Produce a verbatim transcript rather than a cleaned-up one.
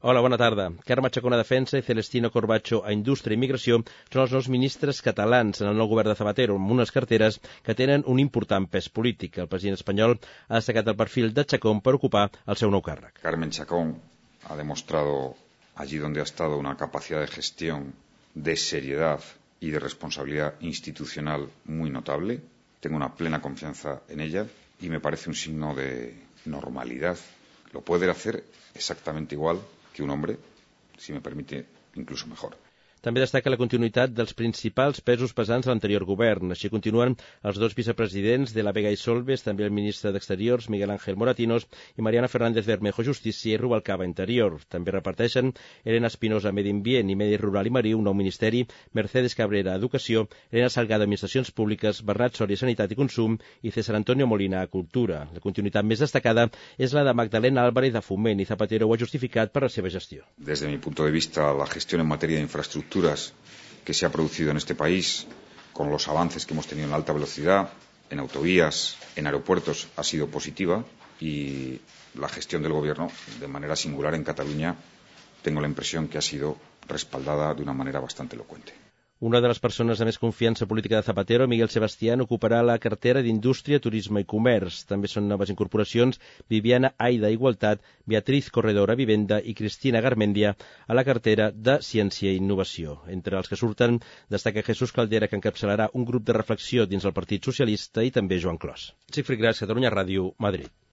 Hola, bona tarda. Carme Chacón a Defensa i Celestino Corbacho a Indústria i Migració són els nous ministres catalans en el nou govern de Zapatero, amb unes carteres que tenen un important pes polític. El president espanyol ha destacat el perfil de Chacón per ocupar el seu nou càrrec. Carmen Chacón ha demostrado allí donde ha estado una capacidad de gestión, de seriedad y de responsabilidad institucional muy notable. Tengo una plena confianza en ella y me parece un signo de normalidad. Lo puede hacer exactamente igual que un hombre, si me permite, incluso mejor. També destaca la continuïtat dels principals pesos pesants de l'anterior govern. Així continuen els dos vicepresidents de la Vega i Solbes, també el ministre d'Exteriors, Miguel Ángel Moratinos, i Mariana Fernández Bermejo, Justícia, i Rubalcaba, Interior. També reparteixen Elena Espinosa, Medi Ambient i Medi Rural i Marí, un nou ministeri, Mercedes Cabrera, Educació, Elena Salgado, Administracions Públiques, Bernat Soria, Sanitat i Consum, i César Antonio Molina, Cultura. La continuïtat més destacada és la de Magdalena Álvarez de Foment, i Zapatero ho ha justificat per la seva gestió. Desde mi punto de vista, la gestión en materia de infraestructura que se ha producido en este país, con los avances que hemos tenido en alta velocidad, en autovías, en aeropuertos, ha sido positiva, y la gestión del Gobierno, de manera singular en Cataluña, tengo la impresión que ha sido respaldada de una manera bastante elocuente. Una de les persones de més confiança política de Zapatero, Miguel Sebastián, ocuparà la cartera d'Indústria, Turisme i Comerç. També són noves incorporacions Viviana Aida Igualtat, Beatriz Corredora Vivenda i Cristina Garmendia a la cartera de Ciència i Innovació. Entre els que surten destaca Jesús Caldera, que encapçalarà un grup de reflexió dins el Partit Socialista, i també Joan Clos. Sigfrid Gras, Catalunya Ràdio, Madrid.